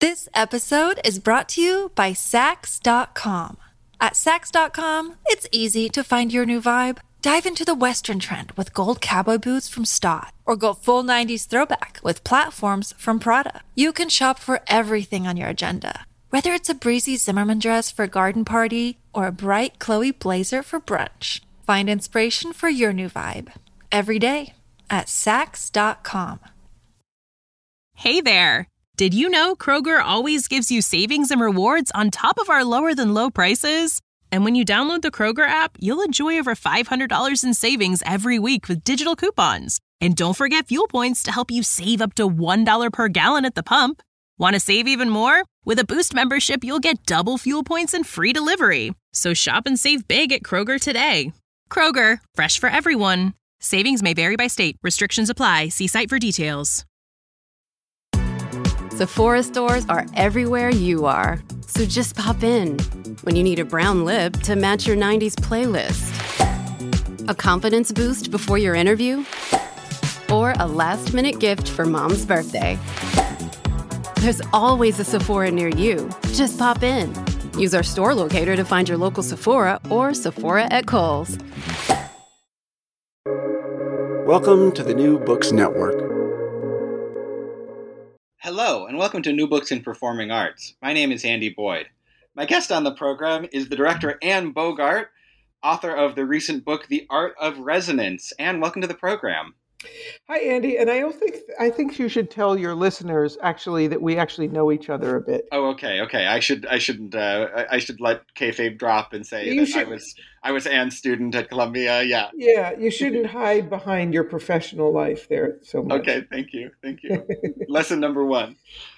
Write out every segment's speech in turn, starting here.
This episode is brought to you by Sax.com. At Sax.com, it's easy to find your new vibe. Dive into the Western trend with gold cowboy boots from Stott, or go full 90s throwback with platforms from Prada. You can shop for everything on your agenda, whether it's a breezy Zimmermann dress for a garden party or a bright Chloe blazer for brunch. Find inspiration for your new vibe every day at Sax.com. Hey there! Did you know Kroger always gives you savings and rewards on top of our lower-than-low prices? And when you download the Kroger app, you'll enjoy over $500 in savings every week with digital coupons. And don't forget fuel points to help you save up to $1 per gallon at the pump. Want to save even more? With a Boost membership, you'll get double fuel points and free delivery. So shop and save big at Kroger today. Kroger, fresh for everyone. Savings may vary by state. Restrictions apply. See site for details. Sephora stores are everywhere you are. So just pop in when you need a brown lip to match your 90s playlist, a confidence boost before your interview, or a last-minute gift for mom's birthday. There's always a Sephora near you. Just pop in. Use our store locator to find your local Sephora or Sephora at Kohl's. Welcome to the New Books Network. Hello, and welcome to New Books in Performing Arts. My name is Andy Boyd. My guest on the program is the director Anne Bogart, author of the recent book, The Art of Resonance. Anne, welcome to the program. Hi, Andy. And I think you should tell your listeners actually that we actually know each other a bit. Oh, okay. I should let kayfabe drop and say I was Anne's student at Columbia. Yeah. Yeah. You shouldn't hide behind your professional life there so much. Okay. Thank you. Lesson number one.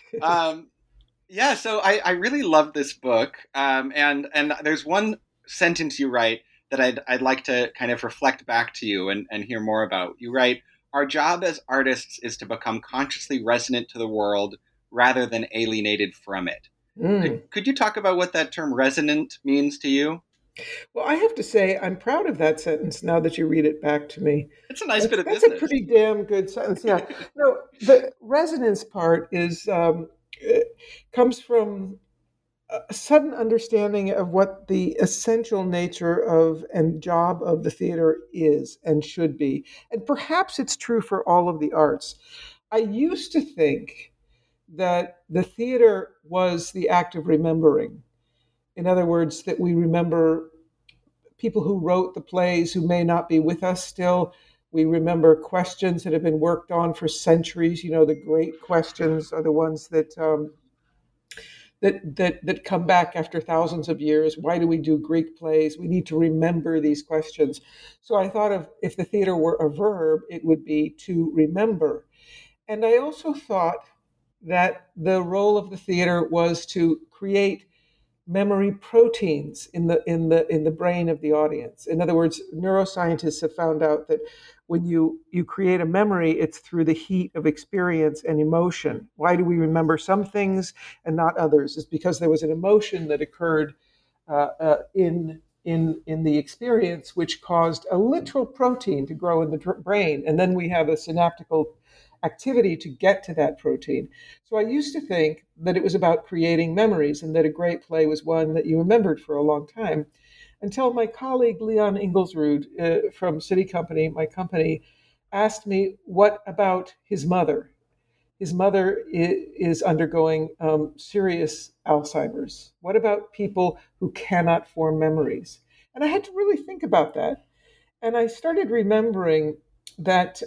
So I really love this book. And there's one sentence you write that I'd like to kind of reflect back to you and hear more about. You write, "Our job as artists is to become consciously resonant to the world rather than alienated from it." Could you talk about what that term resonant means to you? Well, I have to say I'm proud of that sentence now that you read it back to me. It's a nice bit of business. That's a pretty damn good sentence. Yeah. No, the resonance part is comes from a sudden understanding of what the essential nature of and job of the theater is and should be. And perhaps it's true for all of the arts. I used to think that the theater was the act of remembering. In other words, that we remember people who wrote the plays who may not be with us still. We remember questions that have been worked on for centuries. You know, the great questions are the ones that come back after thousands of years. Why do we do Greek plays? We need to remember these questions. So I thought of if the theater were a verb, it would be to remember. And I also thought that the role of the theater was to create memory proteins in the brain of the audience. In other words, neuroscientists have found out that when you create a memory, it's through the heat of experience and emotion. Why do we remember some things and not others? It's because there was an emotion that occurred in the experience, which caused a literal protein to grow in the brain, and then we have a synaptical activity to get to that protein. So I used to think that it was about creating memories and that a great play was one that you remembered for a long time, until my colleague Leon Inglesrud from City Company, my company, asked me, what about his mother? His mother is undergoing serious Alzheimer's. What about people who cannot form memories? And I had to really think about that. And I started remembering that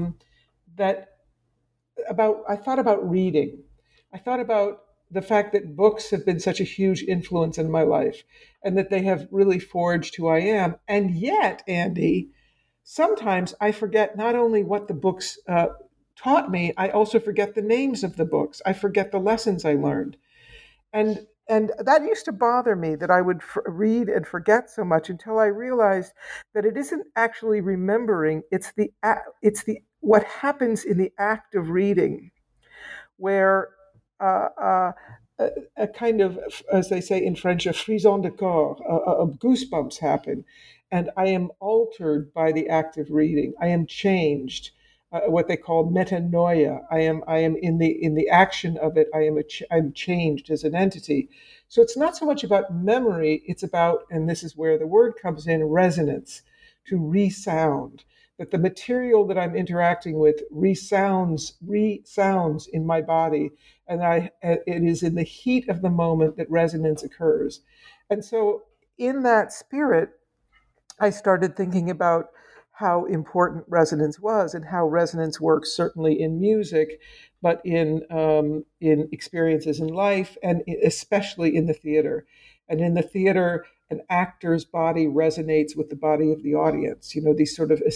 I thought about reading. I thought about the fact that books have been such a huge influence in my life and that they have really forged who I am. And yet, Andy, sometimes I forget not only what the books taught me, I also forget the names of the books. I forget the lessons I learned. And that used to bother me, that I would read and forget so much, until I realized that it isn't actually remembering, it's the what happens in the act of reading, where a kind of, as they say in French, a frisson de corps, of goosebumps happen. And I am altered by the act of reading. I am changed. what they call metanoia. I am in the action of it. I'm changed as an entity. So it's not so much about memory. It's about, and this is where the word comes in, resonance, to resound. That the material that I'm interacting with resounds in my body, and it is in the heat of the moment that resonance occurs. And so, in that spirit, I started thinking about how important resonance was and how resonance works, certainly in music, but in experiences in life, and especially in the theater. And in the theater, an actor's body resonates with the body of the audience. You know, these sort of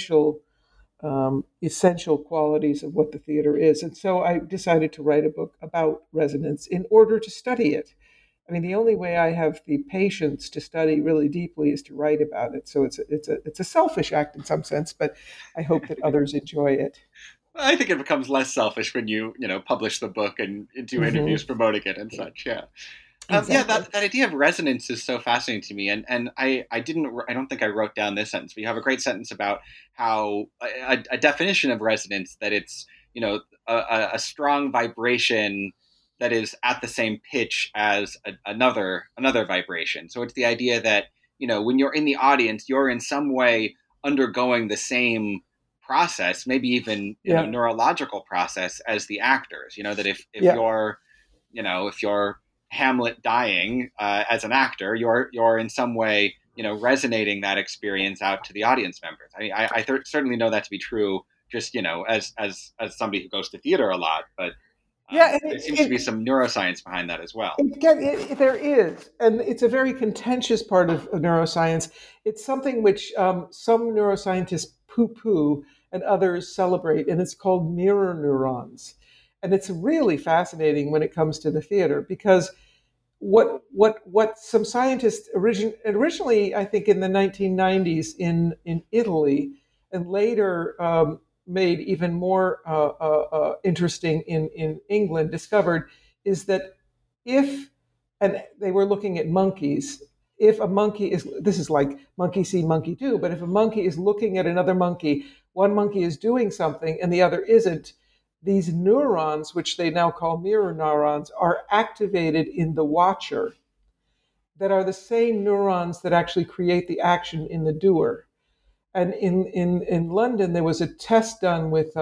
essential qualities of what the theater is. And so I decided to write a book about resonance in order to study it. I mean, the only way I have the patience to study really deeply is to write about it. So it's a selfish act in some sense, but I hope that others enjoy it. Well, I think it becomes less selfish when you publish the book and do interviews promoting it and such. Yeah. Exactly. Yeah, that idea of resonance is so fascinating to me, and I don't think I wrote down this sentence, but you have a great sentence about how a definition of resonance, that it's a strong vibration that is at the same pitch as another vibration. So it's the idea that when you're in the audience, you're in some way undergoing the same process, maybe even neurological process as the actors. That if you're if you're Hamlet dying as an actor, you're in some way resonating that experience out to the audience members. I certainly know that to be true, just as somebody who goes to theater a lot, but there seems to be some neuroscience behind that as well. There is, and it's a very contentious part of neuroscience. It's something which some neuroscientists poo-poo and others celebrate, and it's called mirror neurons. And it's really fascinating when it comes to the theater, because what some scientists originally, I think in the 1990s in Italy, and later made even more interesting in England, discovered is that and they were looking at monkeys, if a monkey is, this is like monkey see, monkey do, but if a monkey is looking at another monkey, one monkey is doing something and the other isn't, these neurons, which they now call mirror neurons, are activated in the watcher, that are the same neurons that actually create the action in the doer. And in London, there was a test done with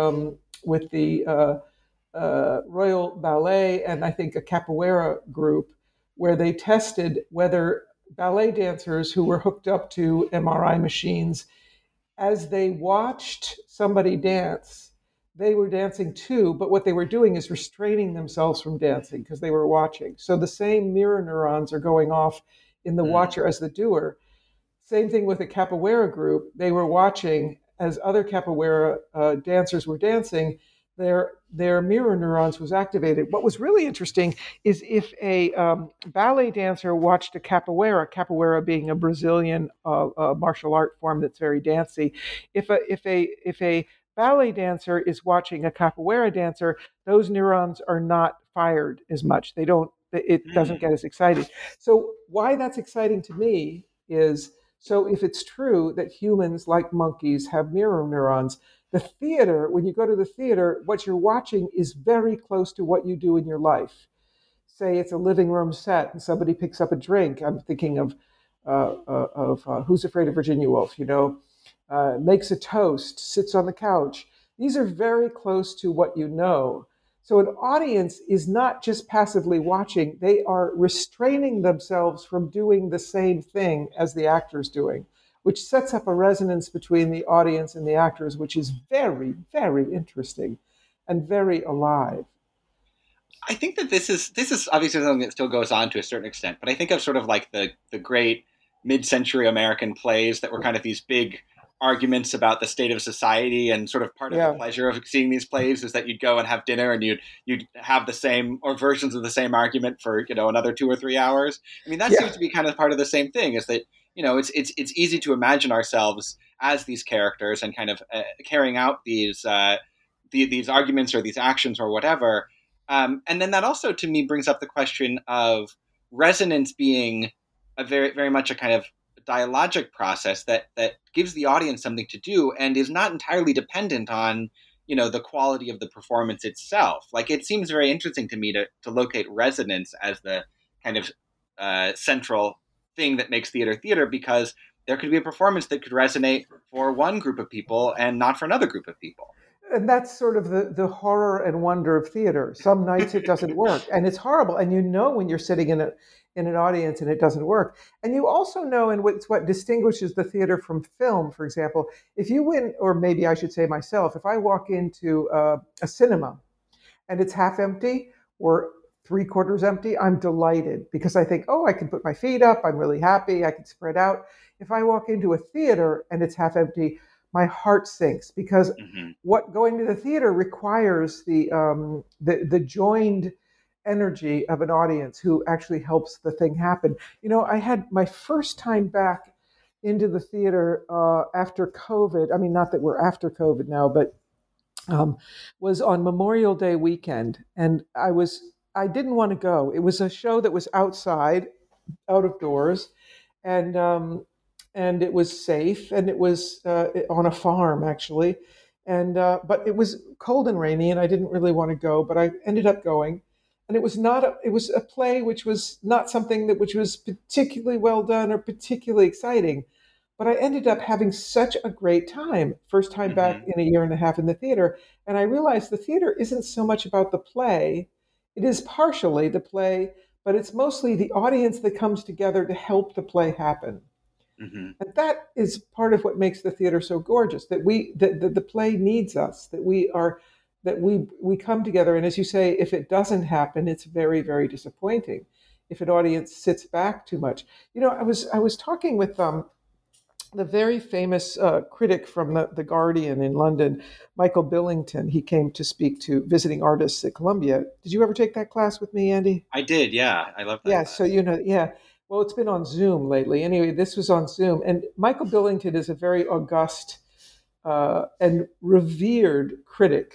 the Royal Ballet and I think a capoeira group, where they tested whether ballet dancers who were hooked up to MRI machines, as they watched somebody dance, they were dancing too, but what they were doing is restraining themselves from dancing because they were watching. So the same mirror neurons are going off in the watcher as the doer. Same thing with a capoeira group. They were watching as other capoeira dancers were dancing. Their mirror neurons was activated. What was really interesting is if a ballet dancer watched a capoeira being a Brazilian martial art form that's very dancey, if a ballet dancer is watching a capoeira dancer, those neurons are not fired as much. It doesn't get as excited. So why that's exciting to me is, so if it's true that humans, like monkeys, have mirror neurons, the theater, when you go to the theater, what you're watching is very close to what you do in your life. Say it's a living room set and somebody picks up a drink. I'm thinking of Who's Afraid of Virginia Woolf, makes a toast, sits on the couch. These are very close to what you know. So an audience is not just passively watching, they are restraining themselves from doing the same thing as the actor's doing, which sets up a resonance between the audience and the actors, which is very, very interesting and very alive. I think that this is obviously something that still goes on to a certain extent, but I think of sort of like the great mid-century American plays that were kind of these big arguments about the state of society, and sort of part of the pleasure of seeing these plays is that you'd go and have dinner and you'd have the same or versions of the same argument for another 2 or 3 hours. I mean, that seems to be kind of part of the same thing, is that it's easy to imagine ourselves as these characters and kind of carrying out these arguments or these actions or whatever. And then that also to me brings up the question of resonance being a very, very much a kind of dialogic process that gives the audience something to do and is not entirely dependent on, the quality of the performance itself. Like, it seems very interesting to me to locate resonance as the kind of central thing that makes theater, because there could be a performance that could resonate for one group of people and not for another group of people. And that's sort of the horror and wonder of theater. Some nights it doesn't work, and it's horrible. And when you're sitting in an audience and it doesn't work. And you also know, and it's what distinguishes the theater from film, for example, if you win, or maybe I should say myself, if I walk into a cinema and it's half empty or 3/4 empty, I'm delighted because I think, oh, I can put my feet up. I'm really happy. I can spread out. If I walk into a theater and it's half empty, my heart sinks because what going to the theater requires the joined energy of an audience who actually helps the thing happen. I had my first time back into the theater after COVID. I mean, not that we're after COVID now, but was on Memorial Day weekend, and I didn't want to go. It was a show that was outside, out of doors, and it was safe, and it was on a farm actually, and but it was cold and rainy, and I didn't really want to go, but I ended up going. And it was a play which was not something which was particularly well done or particularly exciting, but I ended up having such a great time. First time back in a year and a half in the theater, and I realized the theater isn't so much about the play. It is partially the play, but it's mostly the audience that comes together to help the play happen. And that is part of what makes the theater so gorgeous, that the play needs us, that we come together. And as you say, if it doesn't happen, it's very, very disappointing if an audience sits back too much. I was talking with the very famous critic from the Guardian in London, Michael Billington. He came to speak to visiting artists at Columbia. Did you ever take that class with me, Andy? I did, yeah. I love that. Yeah, so yeah. Well, it's been on Zoom lately. Anyway, this was on Zoom. And Michael Billington is a very august and revered critic.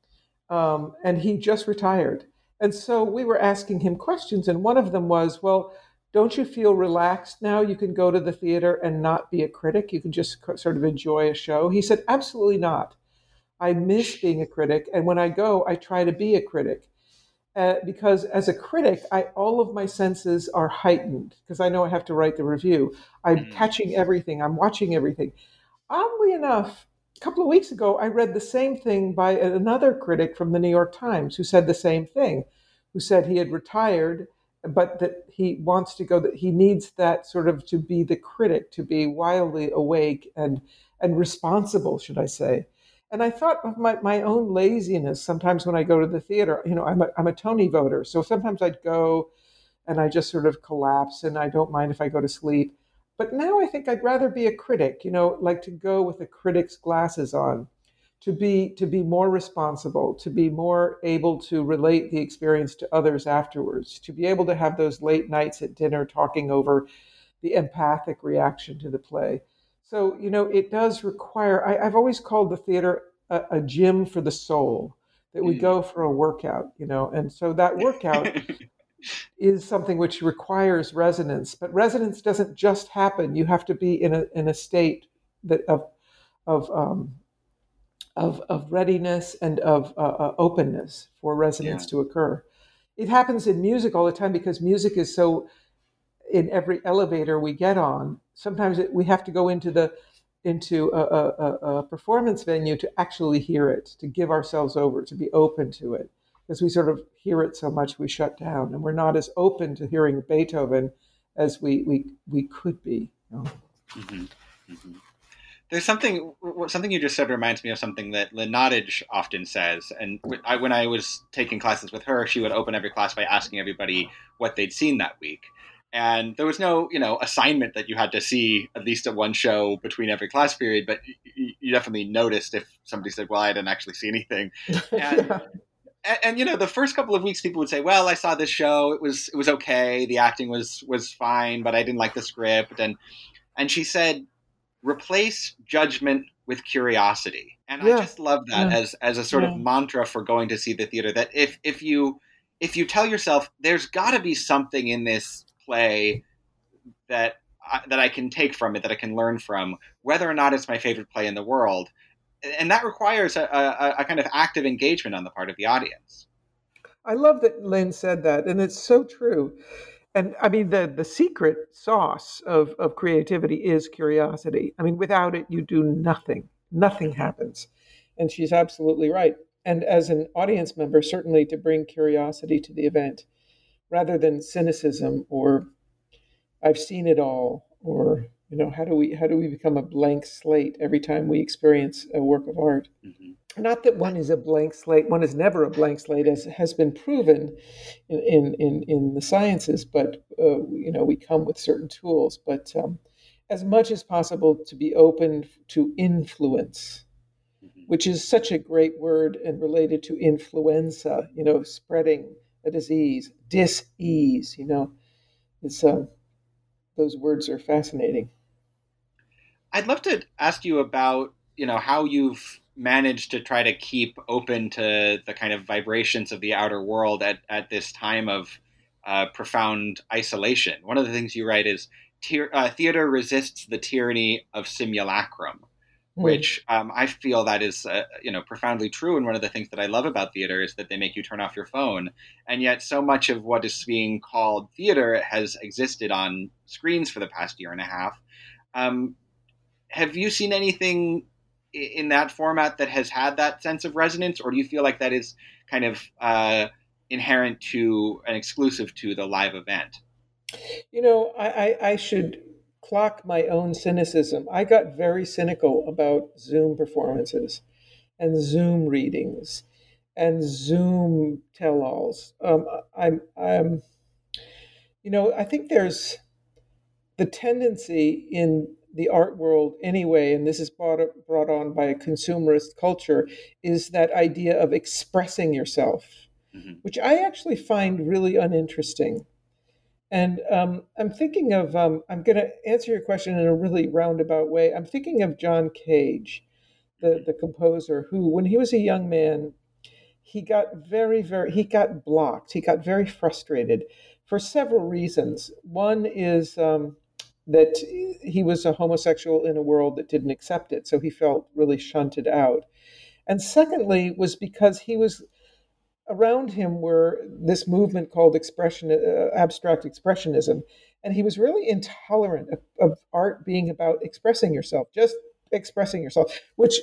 And he just retired. And so we were asking him questions. And one of them was, well, don't you feel relaxed now? You can go to the theater and not be a critic. You can just sort of enjoy a show. He said, absolutely not. I miss being a critic. And when I go, I try to be a critic. Because as a critic, all of my senses are heightened because I know I have to write the review. I'm catching everything. I'm watching everything. Oddly enough, a couple of weeks ago, I read the same thing by another critic from the New York Times who said the same thing, who said he had retired, but that he wants to go, that he needs that sort of to be the critic, to be wildly awake and responsible, should I say. And I thought of my own laziness sometimes when I go to the theater. I'm a Tony voter, so sometimes I'd go and I just sort of collapse, and I don't mind if I go to sleep. But now I think I'd rather be a critic, like to go with a critic's glasses on, to be more responsible, to be more able to relate the experience to others afterwards, to be able to have those late nights at dinner talking over the empathic reaction to the play. So, it does require, I've always called the theater a gym for the soul, that we go for a workout, and so that workout is something which requires resonance. But resonance doesn't just happen. You have to be in a state that of readiness and of openness for resonance to occur. It happens in music all the time because music is so, in every elevator we get on, sometimes we have to go into a performance venue to actually hear it, to give ourselves over, to be open to it. Because we sort of hear it so much we shut down, and we're not as open to hearing Beethoven as we could be. There's something you just said reminds me of something that Lynn Nottage often says. And when I was taking classes with her, she would open every class by asking everybody what they'd seen that week. And there was no, assignment that you had to see at least at one show between every class period, but you definitely noticed if somebody said, well, I didn't actually see anything. And the first couple of weeks people would say, well, I saw this show. It was okay. The acting was fine, but I didn't like the script. And she said, replace judgment with curiosity. And I just love that as a sort of mantra for going to see the theater, that if you tell yourself there's got to be something in this play that that I can take from it, that I can learn from, whether or not it's my favorite play in the world. And that requires a kind of active engagement on the part of the audience. I love that Lynn said that, and it's so true. And I mean, the secret sauce of creativity is curiosity. I mean, without it, you do nothing. Nothing happens. And she's absolutely right. And as an audience member, certainly to bring curiosity to the event rather than cynicism or I've seen it all, or how do we become a blank slate every time we experience a work of art? Not that one is a blank slate. One is never a blank slate, as has been proven in the sciences. But we come with certain tools. But as much as possible to be open to influence, which is such a great word and related to influenza. Spreading a disease, dis-ease. It's those words are fascinating. I'd love to ask you about, how you've managed to try to keep open to the kind of vibrations of the outer world at this time of profound isolation. One of the things you write is theater resists the tyranny of simulacrum, which I feel that is, profoundly true. And one of the things that I love about theater is that they make you turn off your phone. And yet so much of what is being called theater has existed on screens for the past year and a half. Have you seen anything in that format that has had that sense of resonance, or do you feel like that is kind of inherent to and exclusive to the live event? I should clock my own cynicism. I got very cynical about Zoom performances and Zoom readings and Zoom tell-alls. I think there's the tendency in the art world anyway, and this is brought on by a consumerist culture, is that idea of expressing yourself, which I actually find really uninteresting. And I'm thinking of, I'm going to answer your question in a really roundabout way. I'm thinking of John Cage, the composer, who, when he was a young man, he got he got blocked. He got very frustrated for several reasons. One is that he was a homosexual in a world that didn't accept it, so he felt really shunted out. And secondly was because he was around him were this movement called abstract expressionism, and he was really intolerant of art being about expressing yourself, just expressing yourself, which,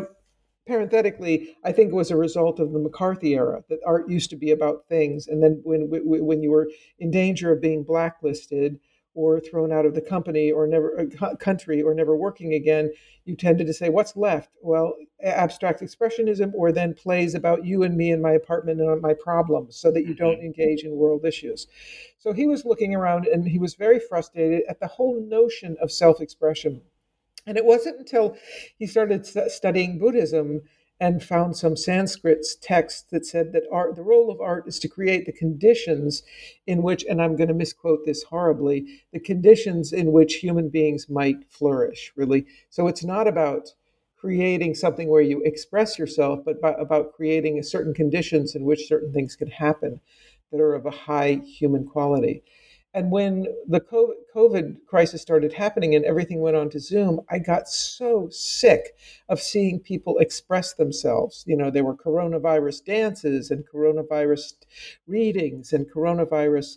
parenthetically, I think was a result of the McCarthy era, that art used to be about things, and then when you were in danger of being blacklisted or thrown out of the company or country or never working again, you tended to say, what's left? Well, abstract expressionism, or then plays about you and me in my apartment and my problems, so that you don't engage in world issues. So he was looking around and he was very frustrated at the whole notion of self-expression. And it wasn't until he started studying Buddhism and found some Sanskrit text that said that the role of art is to create the conditions in which, and I'm going to misquote this horribly, the conditions in which human beings might flourish, really. So it's not about creating something where you express yourself, but about creating certain conditions in which certain things can happen that are of a high human quality. And when the COVID crisis started happening and everything went on to Zoom, I got so sick of seeing people express themselves. There were coronavirus dances and coronavirus readings and coronavirus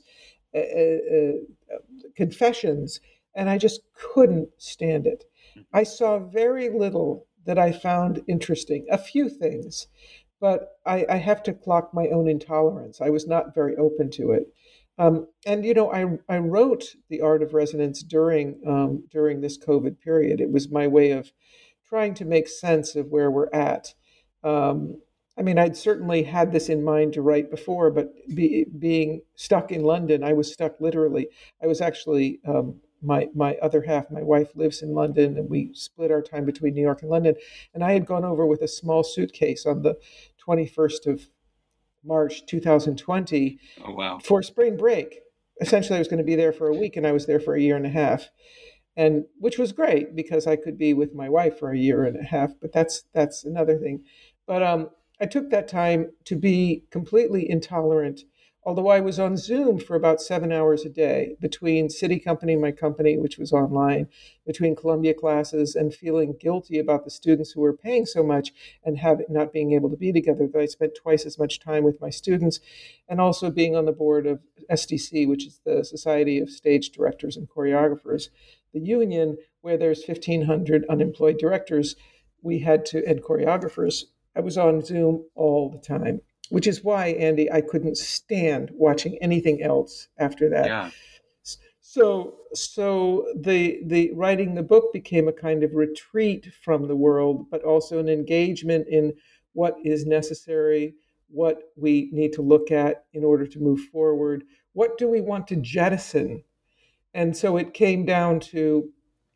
confessions, and I just couldn't stand it. I saw very little that I found interesting, a few things, but I have to clock my own intolerance. I was not very open to it. And I wrote The Art of Resonance during this COVID period. It was my way of trying to make sense of where we're at. I'd certainly had this in mind to write before, but being stuck in London, I was stuck literally. I was actually my other half, my wife, lives in London, and we split our time between New York and London. And I had gone over with a small suitcase on the 21st of March 2020 for spring break. Essentially, I was going to be there for a week, and I was there for a year and a half, and which was great because I could be with my wife for a year and a half. But that's another thing. But I took that time to be completely intolerant although I was on Zoom for about 7 hours a day between City Company, my company, which was online, between Columbia classes, and feeling guilty about the students who were paying so much and not being able to be together, that I spent twice as much time with my students, and also being on the board of SDC, which is the Society of Stage Directors and Choreographers, the union where there's 1,500 unemployed directors and choreographers. I was on Zoom all the time, which is why, Andy, I couldn't stand watching anything else after that. Yeah. So the writing the book became a kind of retreat from the world, but also an engagement in what is necessary, what we need to look at in order to move forward. What do we want to jettison? And so it came down to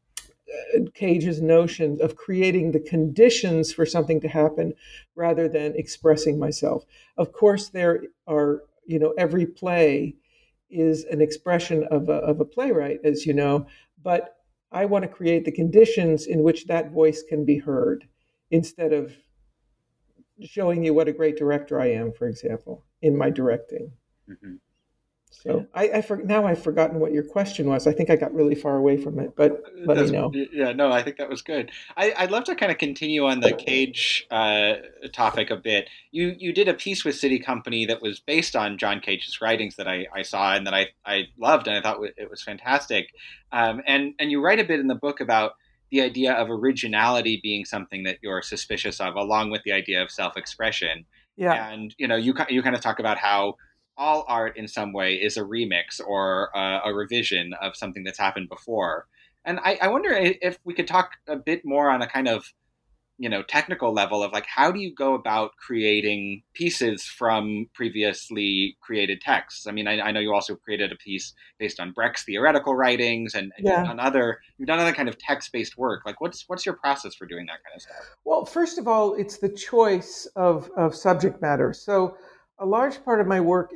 Cage's notion of creating the conditions for something to happen rather than expressing myself. Of course, there are, every play is an expression of a playwright, as you know, but I want to create the conditions in which that voice can be heard instead of showing you what a great director I am, for example, in my directing. Mm-hmm. So now I've forgotten what your question was. I think I got really far away from it, but let me know. Yeah, no, I think that was good. I'd love to kind of continue on the Cage topic a bit. You did a piece with City Company that was based on John Cage's writings that I saw and that I loved, and I thought it was fantastic. And you write a bit in the book about the idea of originality being something that you're suspicious of, along with the idea of self-expression. Yeah. And you kind of talk about how all art in some way is a remix or a revision of something that's happened before. And I wonder if we could talk a bit more on a kind of, technical level of like, how do you go about creating pieces from previously created texts? I mean, I know you also created a piece based on Brecht's theoretical writings and yeah. you've done other kind of text-based work. Like what's your process for doing that kind of stuff? Well, first of all, it's the choice of subject matter. So a large part of my work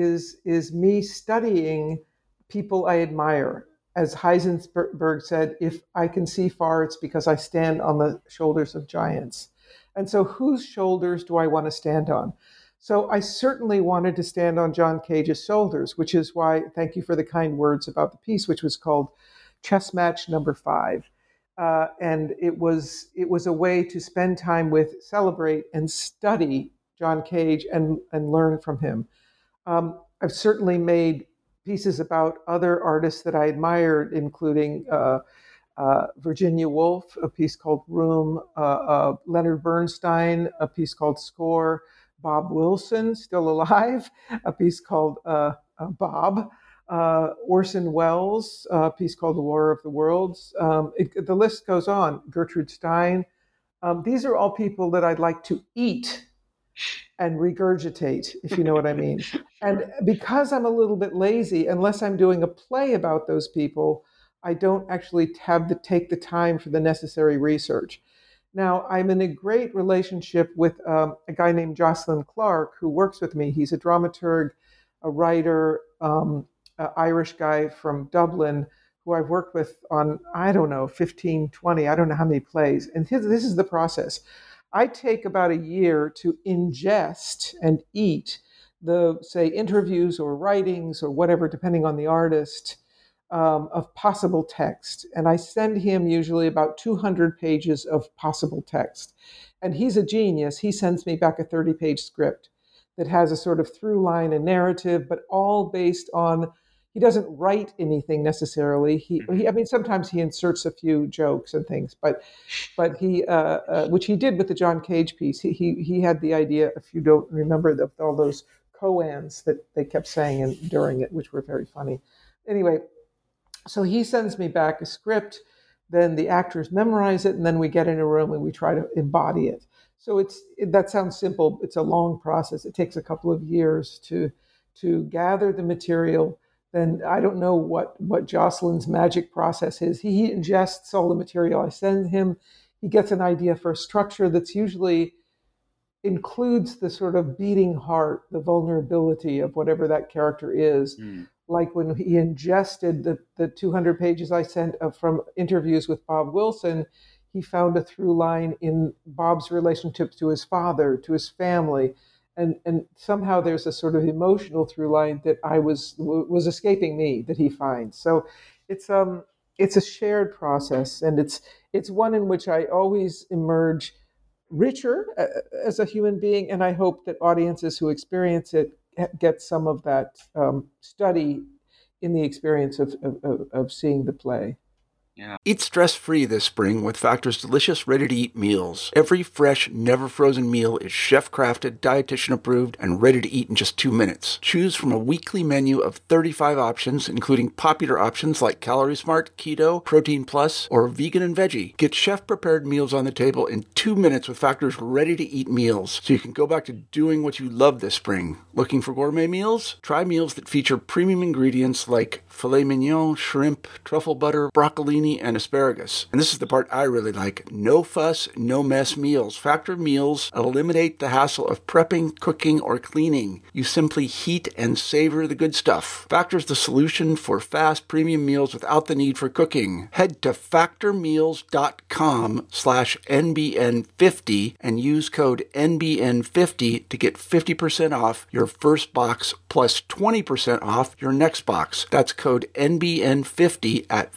is me studying people I admire. As Heisenberg said, if I can see far, it's because I stand on the shoulders of giants. And so whose shoulders do I want to stand on? So I certainly wanted to stand on John Cage's shoulders, which is why, thank you for the kind words about the piece, which was called Chess Match Number 5. And it was a way to spend time with, celebrate, and study John Cage and learn from him. I've certainly made pieces about other artists that I admired, including Virginia Woolf, a piece called Room, Leonard Bernstein, a piece called Score, Bob Wilson, still alive, a piece called Bob, Orson Welles, a piece called The War of the Worlds. The list goes on. Gertrude Stein. These are all people that I'd like to eat and regurgitate, if you know what I mean. And because I'm a little bit lazy, unless I'm doing a play about those people, I don't actually take the time for the necessary research. Now, I'm in a great relationship with a guy named Jocelyn Clark, who works with me. He's a dramaturg, a writer, an Irish guy from Dublin, who I've worked with on, 15, 20, I don't know how many plays. And this is the process. I take about a year to ingest and eat the, say, interviews or writings or whatever, depending on the artist, of possible text. And I send him usually about 200 pages of possible text. And he's a genius. He sends me back a 30-page script that has a sort of through line and narrative, but all based on, he doesn't write anything necessarily. Sometimes he inserts a few jokes and things, but he, which he did with the John Cage piece. He had the idea, if you don't remember, of all those koans that they kept saying during it, which were very funny. Anyway, so he sends me back a script, then the actors memorize it, and then we get in a room and we try to embody it. So that sounds simple. It's a long process. It takes a couple of years to gather the material. Then I don't know what Jocelyn's magic process is. He ingests all the material I send him. He gets an idea for a structure that's usually includes the sort of beating heart, the vulnerability of whatever that character is. Like when he ingested the 200 pages I sent from interviews with Bob Wilson, he found a through line in Bob's relationship to his father, to his family, and somehow there's a sort of emotional through line that I was escaping me that he finds. So it's a shared process, and it's one in which I always emerge richer as a human being, and I hope that audiences who experience it get some of that study in the experience of seeing the play. Yeah. Eat stress-free this spring with Factor's delicious ready-to-eat meals. Every fresh, never-frozen meal is chef-crafted, dietitian-approved, and ready to eat in just 2 minutes. Choose from a weekly menu of 35 options, including popular options like Calorie Smart, Keto, Protein Plus, or Vegan and Veggie. Get chef-prepared meals on the table in 2 minutes with Factor's ready-to-eat meals, so you can go back to doing what you love this spring. Looking for gourmet meals? Try meals that feature premium ingredients like filet mignon, shrimp, truffle butter, broccolini, and asparagus. And this is the part I really like. No fuss, no mess meals. Factor meals eliminate the hassle of prepping, cooking, or cleaning. You simply heat and savor the good stuff. Factor's the solution for fast premium meals without the need for cooking. Head to factormeals.com/NBN50 and use code NBN50 to get 50% off your first box plus 20% off your next box. That's code NBN50 at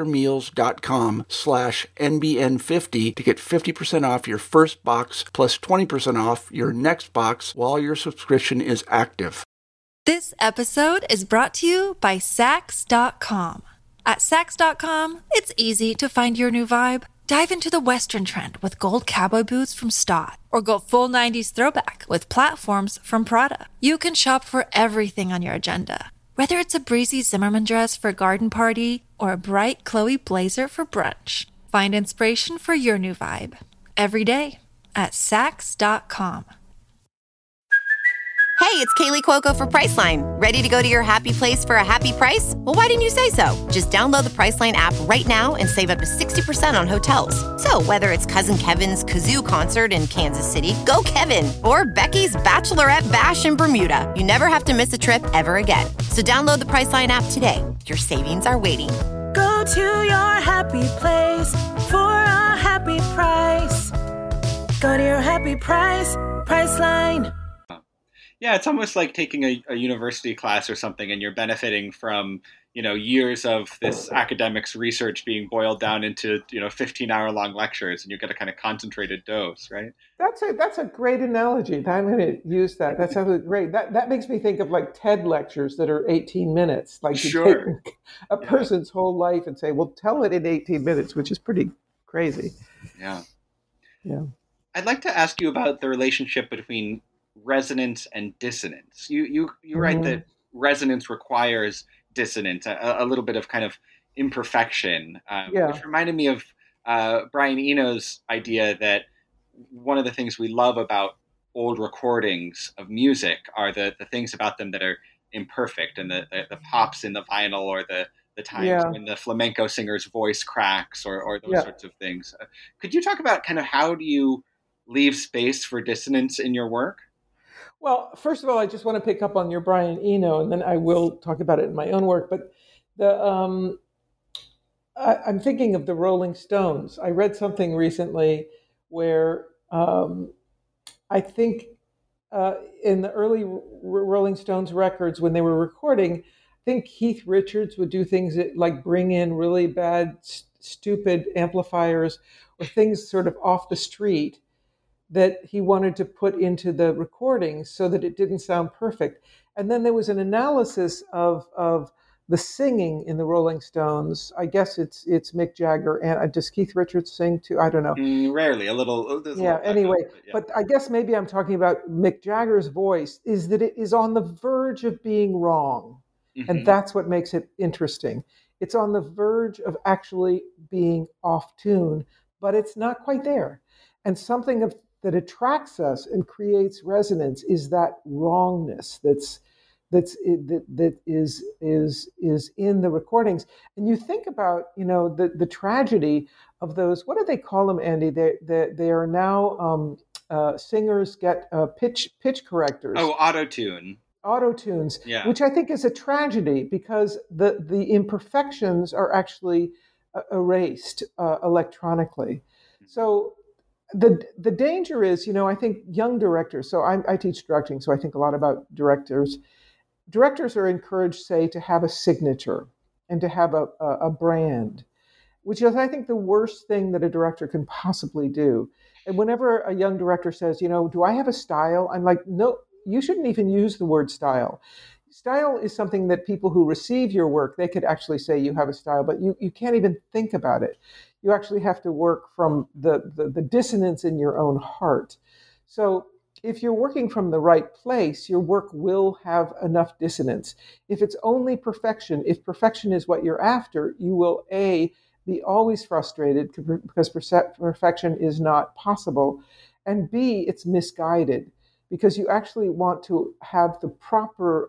factormeals.com/NBN50 to get 50% off your first box plus 20% off your next box while your subscription is active. This episode is brought to you by Saks.com. At Saks.com, it's easy to find your new vibe. Dive into the Western trend with gold cowboy boots from Stott, or go full 90s throwback with platforms from Prada. You can shop for everything on your agenda, whether it's a breezy Zimmermann dress for a garden party or a bright Chloe blazer for brunch. Find inspiration for your new vibe every day at Saks.com. Hey, it's Kaylee Cuoco for Priceline. Ready to go to your happy place for a happy price? Well, why didn't you say so? Just download the Priceline app right now and save up to 60% on hotels. So whether it's Cousin Kevin's Kazoo Concert in Kansas City, go Kevin, or Becky's Bachelorette Bash in Bermuda, you never have to miss a trip ever again. So download the Priceline app today. Your savings are waiting. Go to your happy place for a happy price. Go to your happy price, Priceline. Yeah, it's almost like taking a university class or something, and you're benefiting from, years of this academics research being boiled down into, 15-hour-long lectures, and you get a kind of concentrated dose, right? That's a great analogy. I'm going to use that. That's absolutely great. That makes me think of like TED lectures that are 18 minutes. Like you take a person's whole life and say, well, tell it in 18 minutes, which is pretty crazy. Yeah. Yeah. I'd like to ask you about the relationship between resonance and dissonance. You write that resonance requires dissonance, a little bit of kind of imperfection, which reminded me of Brian Eno's idea that one of the things we love about old recordings of music are the things about them that are imperfect, and the pops in the vinyl, or the times when the flamenco singer's voice cracks, or those sorts of things. Could you talk about kind of how do you leave space for dissonance in your work? Well, first of all, I just want to pick up on your Brian Eno, and then I will talk about it in my own work. But I'm thinking of the Rolling Stones. I read something recently where I think in the early Rolling Stones records, when they were recording, I think Keith Richards would do things that, like, bring in really bad, stupid amplifiers or things sort of off the street that he wanted to put into the recording so that it didn't sound perfect. And then there was an analysis of the singing in the Rolling Stones. I guess it's Mick Jagger, and does Keith Richards sing too? I don't know. Rarely, a little. Anyway, but I guess maybe I'm talking about Mick Jagger's voice, is that it is on the verge of being wrong. Mm-hmm. And that's what makes it interesting. It's on the verge of actually being off tune, but it's not quite there. And something that attracts us and creates resonance is that wrongness that is in the recordings. And you think about, the tragedy of those. What do they call them, Andy? They are now singers get pitch correctors. Oh, auto-tunes, which I think is a tragedy, because the imperfections are actually erased electronically. So The danger is, I think young directors, so I teach directing, so I think a lot about directors. Directors are encouraged, say, to have a signature and to have a brand, which is, I think, the worst thing that a director can possibly do. And whenever a young director says, do I have a style? I'm like, no, you shouldn't even use the word style. Style is something that people who receive your work, they could actually say you have a style, but you can't even think about it. You actually have to work from the dissonance in your own heart. So if you're working from the right place, your work will have enough dissonance. If it's only perfection, if perfection is what you're after, you will, A, be always frustrated because perfection is not possible, and B, it's misguided because you actually want to have the proper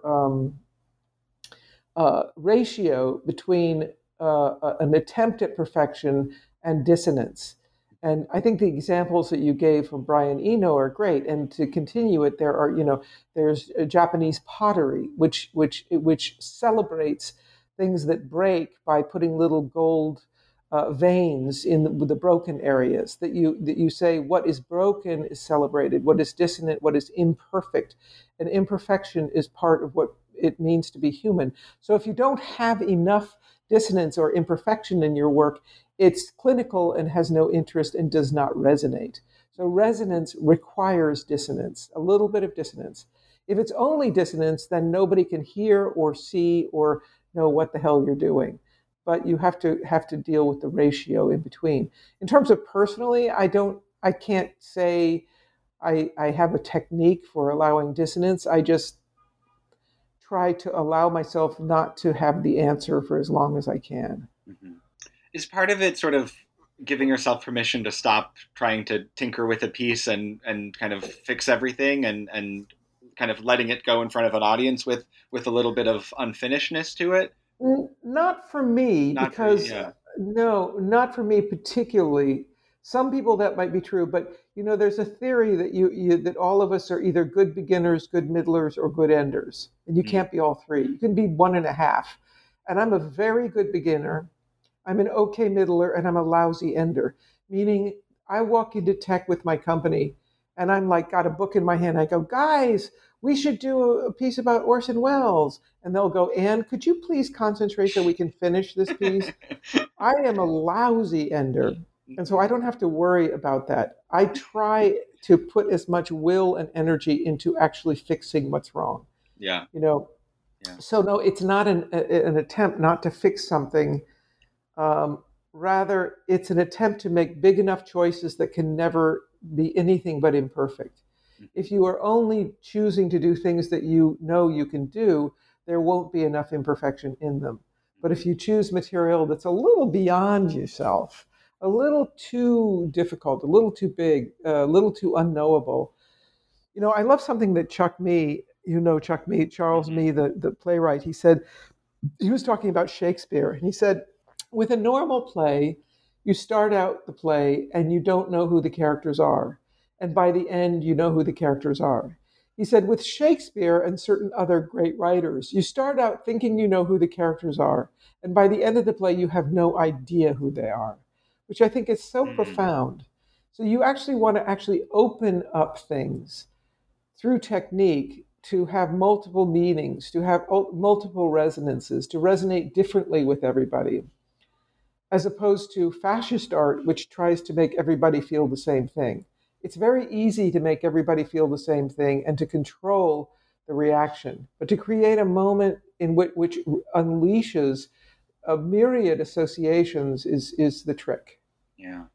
ratio between an attempt at perfection and dissonance. And I think the examples that you gave from Brian Eno are great. And to continue it, there's Japanese pottery, which celebrates things that break by putting little gold veins in the broken areas. That you say what is broken is celebrated, what is dissonant, what is imperfect, and imperfection is part of what it means to be human. So if you don't have enough dissonance or imperfection in your work, it's clinical and has no interest and does not resonate. So resonance requires dissonance, a little bit of dissonance. If it's only dissonance, then nobody can hear or see or know what the hell you're doing. But you have to deal with the ratio in between. In terms of personally, I can't say I have a technique for allowing dissonance. I just try to allow myself not to have the answer for as long as I can. Mm-hmm. Is part of it sort of giving yourself permission to stop trying to tinker with a piece and kind of fix everything and kind of letting it go in front of an audience with a little bit of unfinishedness to it? Not for me, not for me particularly. Some people that might be true, but there's a theory that that all of us are either good beginners, good middlers, or good enders, and you can't be all three. You can be 1.5. And I'm a very good beginner. I'm an okay middler, and I'm a lousy ender. Meaning, I walk into tech with my company, and I'm like, got a book in my hand. I go, guys, we should do a piece about Orson Welles. And they'll go, Anne, could you please concentrate so we can finish this piece? I am a lousy ender. And so I don't have to worry about that. I try to put as much will and energy into actually fixing what's wrong. Yeah. Yeah. So no, it's not an attempt not to fix something. Rather, it's an attempt to make big enough choices that can never be anything but imperfect. If you are only choosing to do things that you know you can do, there won't be enough imperfection in them. But if you choose material that's a little beyond yourself, a little too difficult, a little too big, a little too unknowable. I love something that Chuck Mee, Charles Mee, the playwright, he was talking about Shakespeare, and he said, with a normal play, you start out the play and you don't know who the characters are. And by the end, you know who the characters are. He said, with Shakespeare and certain other great writers, you start out thinking you know who the characters are. And by the end of the play, you have no idea who they are, which I think is so profound. So you actually want to open up things through technique to have multiple meanings, to have multiple resonances, to resonate differently with everybody, as opposed to fascist art, which tries to make everybody feel the same thing. It's very easy to make everybody feel the same thing and to control the reaction, but to create a moment in which unleashes a myriad associations is the trick. Yeah.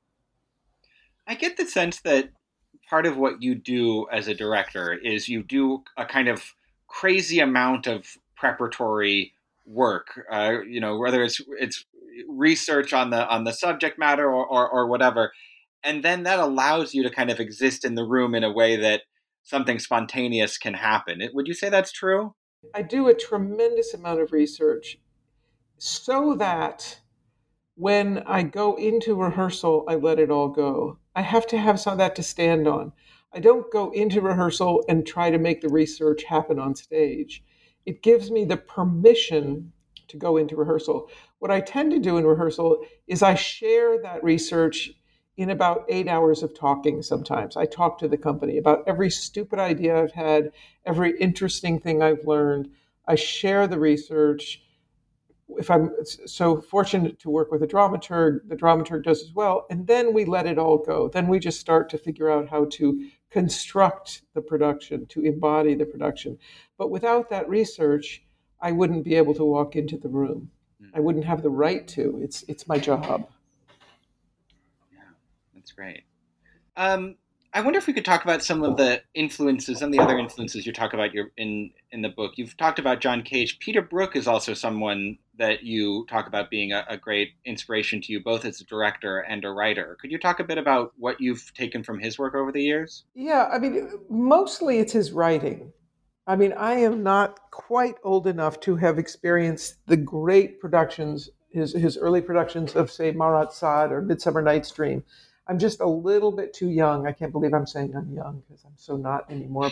I get the sense that part of what you do as a director is you do a kind of crazy amount of preparatory work, whether it's research on the subject matter or whatever. And then that allows you to kind of exist in the room in a way that something spontaneous can happen. Would you say that's true? I do a tremendous amount of research so that when I go into rehearsal, I let it all go. I have to have some of that to stand on. I don't go into rehearsal and try to make the research happen on stage. It gives me the permission to go into rehearsal. What I tend to do in rehearsal is I share that research in about 8 hours of talking sometimes. I talk to the company about every stupid idea I've had, every interesting thing I've learned. I share the research. If I'm so fortunate to work with the dramaturg does as well. And then we let it all go. Then we just start to figure out how to construct the production, to embody the production. But without that research, I wouldn't be able to walk into the room. I wouldn't have the right to. It's my job. That's great. I wonder if we could talk about some of the influences and the other influences you talk about in the book. You've talked about John Cage. Peter Brook is also someone that you talk about being a great inspiration to you, both as a director and a writer. Could you talk a bit about what you've taken from his work over the years? Yeah, I mean, mostly it's his writing. I mean, I am not quite old enough to have experienced the great productions, his early productions of, say, Marat Sade or Midsummer Night's Dream. I'm just a little bit too young. I can't believe I'm saying I'm young because I'm so not anymore.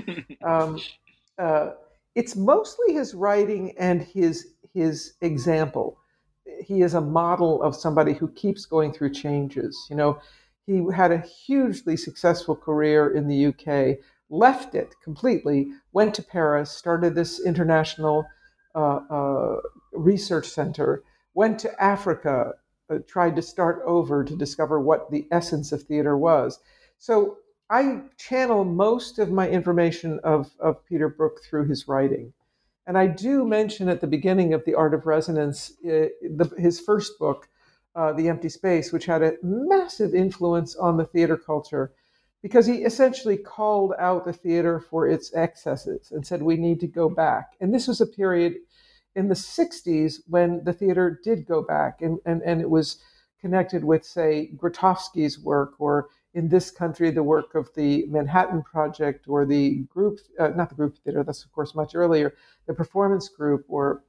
But it's mostly his writing and his example. He is a model of somebody who keeps going through changes. You know, he had a hugely successful career in the UK, left it completely, went to Paris, started this international research center, went to Africa, tried to start over to discover what the essence of theater was. So I channel most of my information of Peter Brook through his writing. And I do mention at the beginning of The Art of Resonance, his first book, The Empty Space, which had a massive influence on the theater culture, because he essentially called out the theater for its excesses and said, we need to go back. And this was a period in the 60s when the theater did go back, and it was connected with, say, Grotowski's work, or in this country, the work of the Manhattan Project, or the group, not the group theater, that's of course much earlier, the performance group, or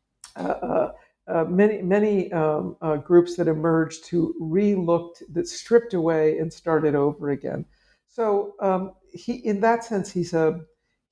many groups that emerged who re-looked, that stripped away and started over again. So he, in that sense, he's an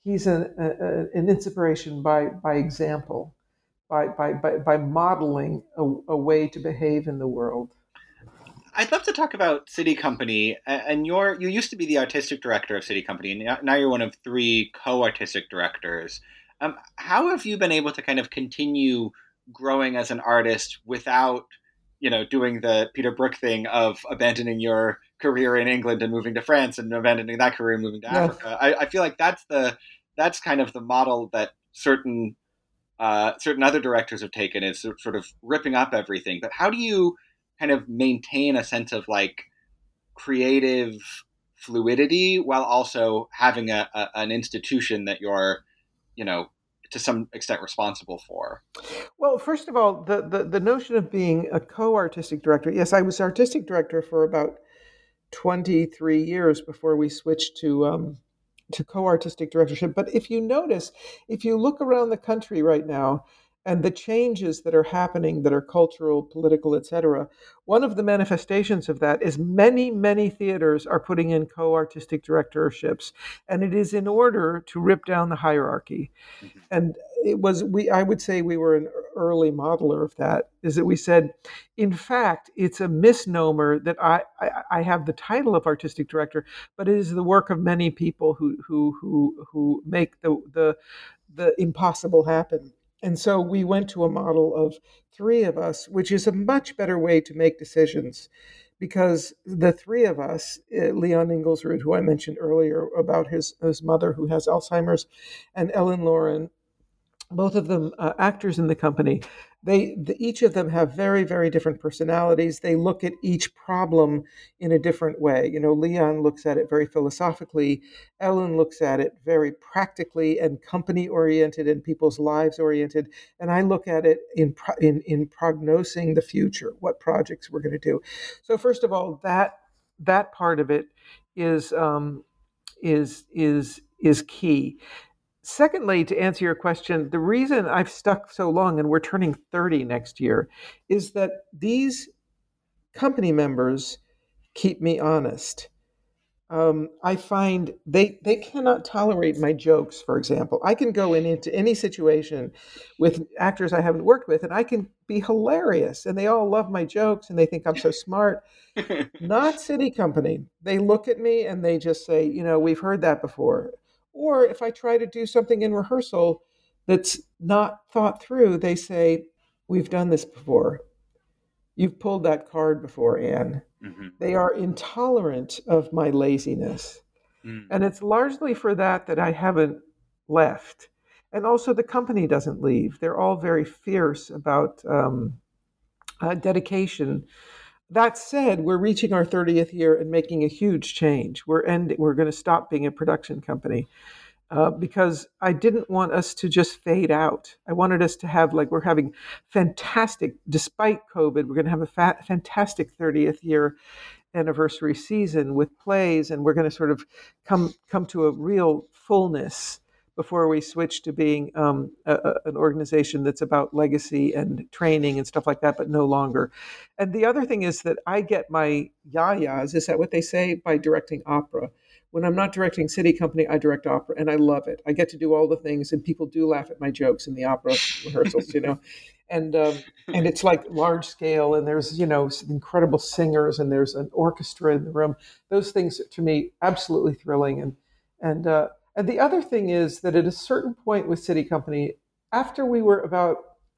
inspiration by example, by modeling a way to behave in the world. I'd love to talk about City Company, and you used to be the artistic director of City Company, and now you're one of 3 co-artistic directors. How have you been able to kind of continue growing as an artist without, doing the Peter Brook thing of abandoning your career in England and moving to France, and abandoning that career and moving to Africa? I feel like that's kind of the model that certain other directors have taken, is sort of ripping up everything. But how do you kind of maintain a sense of like creative fluidity while also having an institution that you're, to some extent responsible for? Well, first of all, the notion of being a co-artistic director. Yes, I was artistic director for about 23 years before we switched to co-artistic directorship. But if you notice, if you look around the country right now, and the changes that are happening that are cultural, political, etc., one of the manifestations of that is many, many theaters are putting in co-artistic directorships. And it is in order to rip down the hierarchy. And I would say we were an early modeler of that, is that we said, in fact, it's a misnomer that I have the title of artistic director, but it is the work of many people who make the impossible happen. And so we went to a model of 3 of us, which is a much better way to make decisions, because the 3 of us, Leon Inglesrud, who I mentioned earlier about his mother who has Alzheimer's, and Ellen Lauren, both of them actors in the company, each of them have very, very different personalities. They look at each problem in a different way. Leon looks at it very philosophically. Ellen looks at it very practically and company-oriented and people's lives-oriented. And I look at it in prognosing the future, what projects we're going to do. So first of all, that part of it is key. Secondly, to answer your question, the reason I've stuck so long, and we're turning 30 next year, is that these company members keep me honest. I find they cannot tolerate my jokes, for example. I can go into any situation with actors I haven't worked with, and I can be hilarious, and they all love my jokes, and they think I'm so smart. Not City Company. They look at me and they just say, we've heard that before. Or if I try to do something in rehearsal that's not thought through, they say, we've done this before. You've pulled that card before, Anne. Mm-hmm. They are intolerant of my laziness. Mm. And it's largely for that I haven't left. And also the company doesn't leave. They're all very fierce about dedication. That said, we're reaching our 30th year and making a huge change. We're going to stop being a production company because I didn't want us to just fade out. I wanted us to have, we're having fantastic, despite COVID, we're going to have a fantastic 30th year anniversary season with plays, and we're going to sort of come to a real fullness before we switch to being an organization that's about legacy and training and stuff like that, but no longer. And the other thing is that I get my yayas, is that what they say, by directing opera. When I'm not directing City Company, I direct opera, and I love it. I get to do all the things, and people do laugh at my jokes in the opera rehearsals, And it's like large scale, and there's incredible singers, and there's an orchestra in the room. Those things to me absolutely thrilling. And the other thing is that at a certain point with City Company, after we were about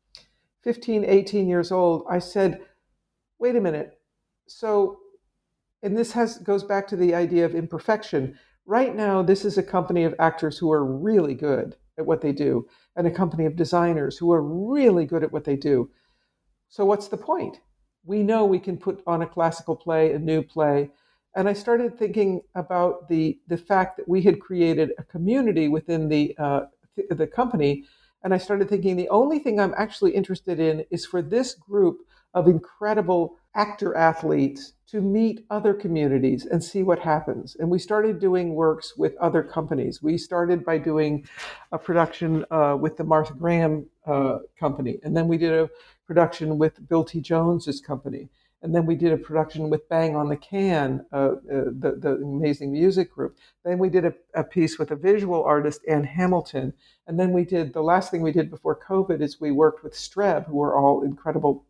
15, 18 years old, I said, wait a minute. So, and this goes back to the idea of imperfection. Right now, this is a company of actors who are really good at what they do, and a company of designers who are really good at what they do. So what's the point? We know we can put on a classical play, a new play. And I started thinking about the fact that we had created a community within the company. And I started thinking the only thing I'm actually interested in is for this group of incredible actor athletes to meet other communities and see what happens. And we started doing works with other companies. We started by doing a production with the Martha Graham company. And then we did a production with Bill T. Jones's company. And then we did a production with Bang on the Can, the amazing music group. Then we did a piece with a visual artist, Ann Hamilton. And then the last thing we did before COVID is we worked with Streb, who are all incredible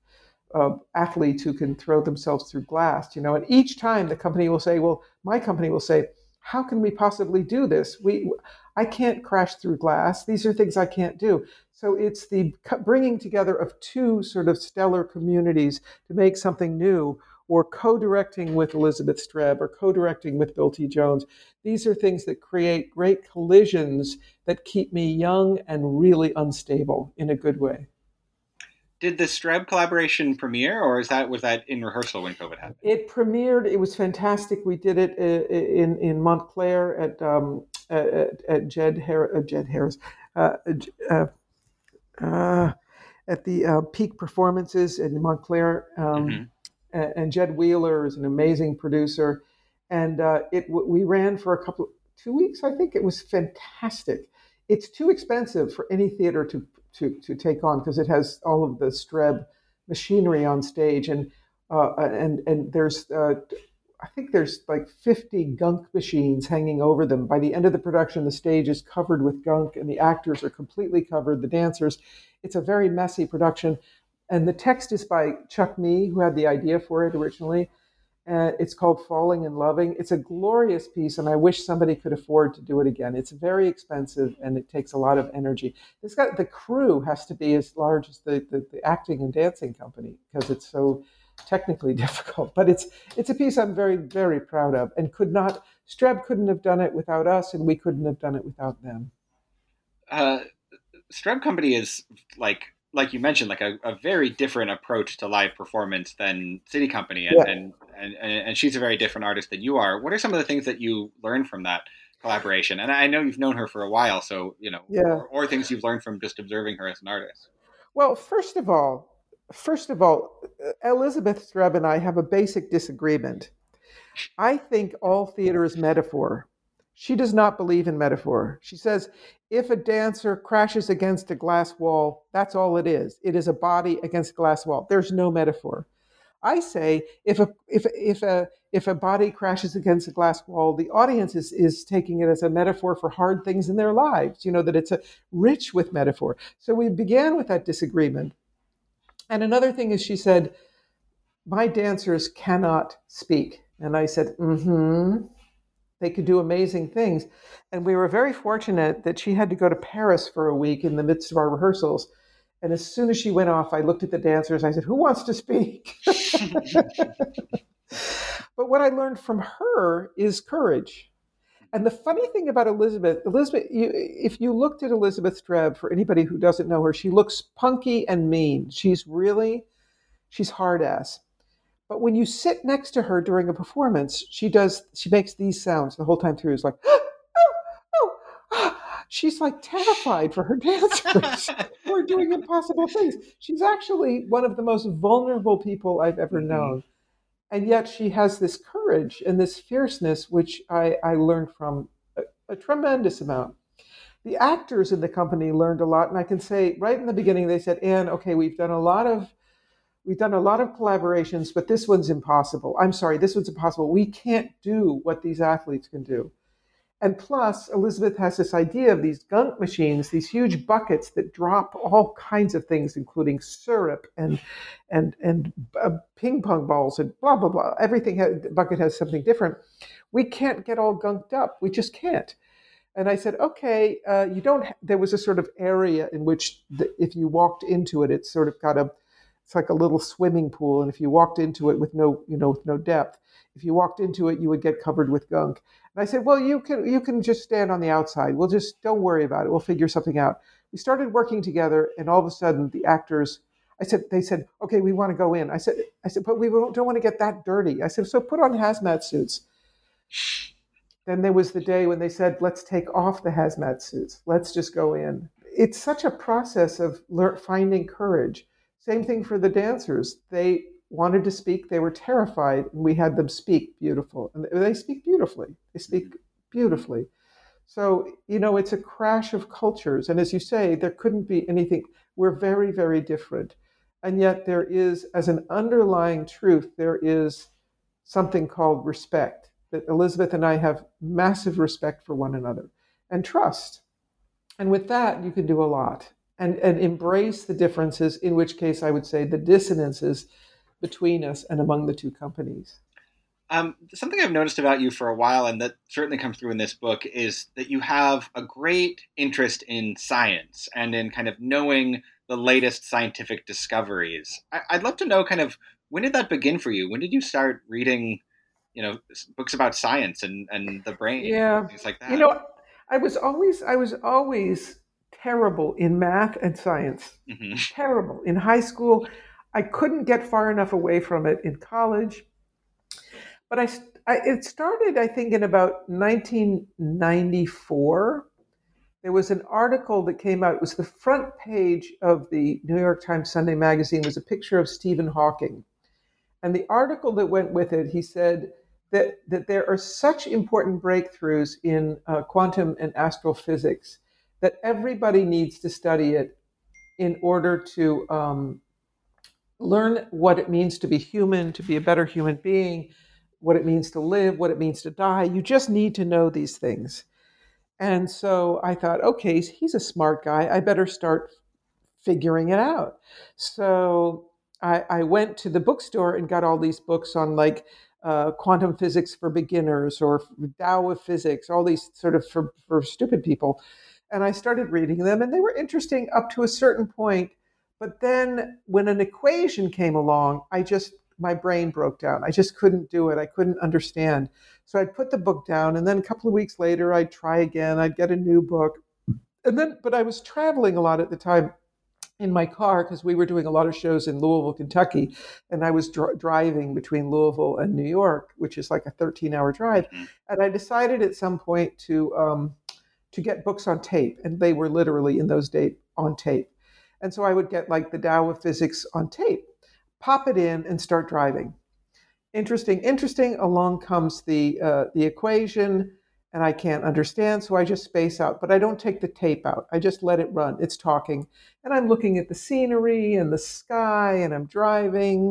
athletes who can throw themselves through glass, and each time the company will say, well, my company will say, how can we possibly do this? I can't crash through glass. These are things I can't do. So it's the bringing together of two sort of stellar communities to make something new, or co-directing with Elizabeth Streb, or co-directing with Bill T. Jones. These are things that create great collisions that keep me young and really unstable in a good way. Did the Streb collaboration premiere, or was that in rehearsal when COVID happened? It premiered. It was fantastic. We did it in Montclair at Jed Harris at the Peak Performances in Montclair. And Jed Wheeler is an amazing producer, and we ran for 2 weeks. I think it was fantastic. It's too expensive for any theater to take on because it has all of the Streb machinery on stage, and there's I think there's like 50 gunk machines hanging over them. By the end of the production, the stage is covered with gunk, and the actors are completely covered, the dancers. It's a very messy production, and the text is by Chuck Mee, who had the idea for it originally. It's called Falling and Loving. It's a glorious piece, and I wish somebody could afford to do it again. It's very expensive, and it takes a lot of energy. The crew has to be as large as the acting and dancing company because it's so technically difficult. But it's a piece I'm very, very proud of, and Streb couldn't have done it without us, and we couldn't have done it without them. Streb Company is like you mentioned, like a very different approach to live performance than City Company, and she's a very different artist than you are. What are some of the things that you learned from that collaboration? And I know you've known her for a while, so or things you've learned from just observing her as an artist. Well, first of all, Elizabeth Streb and I have a basic disagreement. I think all theater is metaphor. She does not believe in metaphor. She says, if a dancer crashes against a glass wall, that's all it is. It is a body against a glass wall. There's no metaphor. I say if a body crashes against a glass wall, the audience is taking it as a metaphor for hard things in their lives. That it's rich with metaphor. So we began with that disagreement. And another thing is, she said, my dancers cannot speak. And I said, they could do amazing things. And we were very fortunate that she had to go to Paris for a week in the midst of our rehearsals. And as soon as she went off, I looked at the dancers. I said, who wants to speak? But what I learned from her is courage. And the funny thing about Elizabeth, if you looked at Elizabeth Streb, for anybody who doesn't know her, she looks punky and mean. She's hard ass. But when you sit next to her during a performance, she makes these sounds the whole time through. It's like, she's like terrified for her dancers who are doing impossible things. She's actually one of the most vulnerable people I've ever known. And yet she has this courage and this fierceness, which I learned from a tremendous amount. The actors in the company learned a lot. And I can say right in the beginning, they said, Anne, okay, we've done a lot of collaborations, but this one's impossible. I'm sorry, this one's impossible. We can't do what these athletes can do. And plus, Elizabeth has this idea of these gunk machines, these huge buckets that drop all kinds of things, including syrup and ping pong balls and blah, blah, blah. The bucket has something different. We can't get all gunked up. We just can't. And I said, okay, there was a sort of area in which if you walked into it, it's sort of it's like a little swimming pool. And if you walked into it with no depth, if you walked into it, you would get covered with gunk. And I said, well, you can just stand on the outside. Don't worry about it. We'll figure something out. We started working together, and all of a sudden the actors, they said, okay, we want to go in. I said, but we don't want to get that dirty. I said, so put on hazmat suits. Then there was the day when they said, let's take off the hazmat suits. Let's just go in. It's such a process of finding courage. Same thing for the dancers. They wanted to speak. They were terrified, and we had them speak beautiful. And they speak beautifully. So, it's a crash of cultures. And as you say, there couldn't be anything. We're very, very different. And yet there is, as an underlying truth, there is something called respect, that Elizabeth and I have massive respect for one another and trust. And with that, you can do a lot and embrace the differences, in which case I would say the dissonances between us and among the two companies. Something I've noticed about you for a while, and that certainly comes through in this book, is that you have a great interest in science and in kind of knowing the latest scientific discoveries. I'd love to know when did that begin for you? When did you start reading, books about science and the brain, and things like that? I was always terrible in math and science. Mm-hmm. Terrible. In high school, I couldn't get far enough away from it. In college. But it started, I think, in about 1994. There was an article that came out. It was the front page of the New York Times Sunday magazine. It was a picture of Stephen Hawking. And the article that went with it, he said that there are such important breakthroughs in quantum and astrophysics that everybody needs to study it in order to learn what it means to be human, to be a better human being, what it means to live, what it means to die. You just need to know these things. And so I thought, okay, he's a smart guy. I better start figuring it out. So I went to the bookstore and got all these books on quantum physics for beginners or Tao of physics, all these sort of for stupid people. And I started reading them, and they were interesting up to a certain point. But then when an equation came along, my brain broke down. I just couldn't do it. I couldn't understand. So I'd put the book down, and then a couple of weeks later, I'd try again. I'd get a new book. But I was traveling a lot at the time in my car because we were doing a lot of shows in Louisville, Kentucky, and I was driving between Louisville and New York, which is like a 13-hour drive. Mm-hmm. And I decided at some point to get books on tape, and they were literally in those days on tape. And so I would get the Tao of Physics on tape, pop it in, and start driving. Interesting. Along comes the equation, and I can't understand, so I just space out. But I don't take the tape out. I just let it run. It's talking. And I'm looking at the scenery and the sky, and I'm driving.